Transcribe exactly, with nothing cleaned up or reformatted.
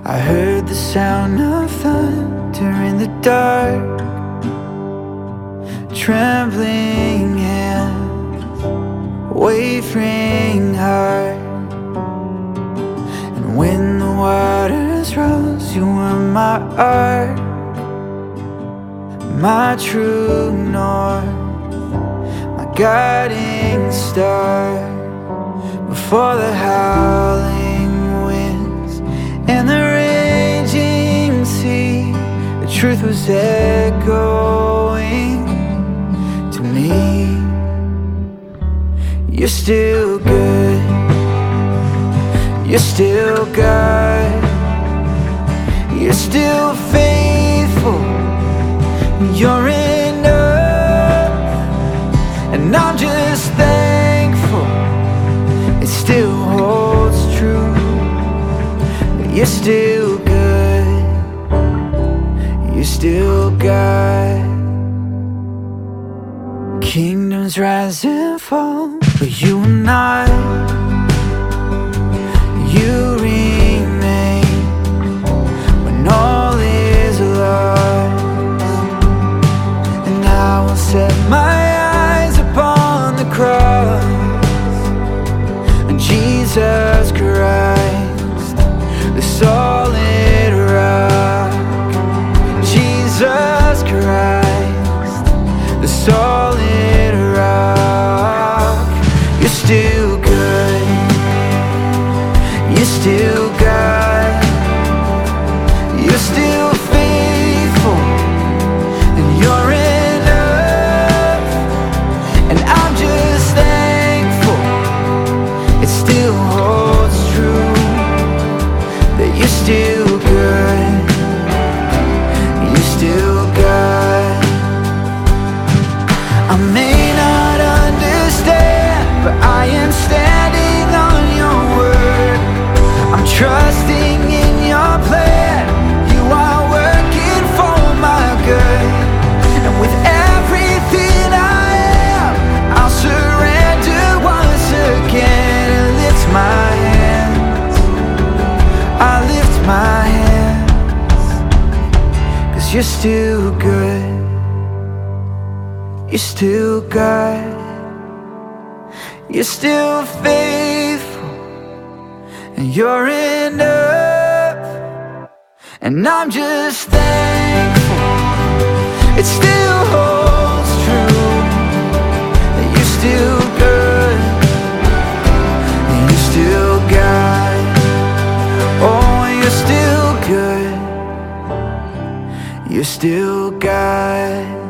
I heard the sound of thunder in the dark, trembling hands, wavering heart. And when the waters rose, you were my ark, my true north, my guiding star. Before the howling winds and the raging sea, the truth was echoing to me. You're still good, you're still God, you're still faithful, you're enough. And I'm just thankful it still holds true, that you're still good, you're still God. Kingdoms rise and fall, but you are not. You remain when all is lost. And I will set my eyes upon the cross, Jesus Christ, the solid rock. Jesus Christ, the solid rock. You're still good, you're still God, you're still faithful, and you're enough. And I'm just thankful it still holds true, that you're still good, you're still God. I may not understand, but I am standing on your word. I'm trusting in your plan, you are working for my good. And with everything I am, I'll surrender once again. My hands, I lift my hands, 'cause you're still good, you're still God, you're still faithful, and you're enough. And I'm just thankful it still holds true, that you're still good, still God. Oh, you're still good, you're still God.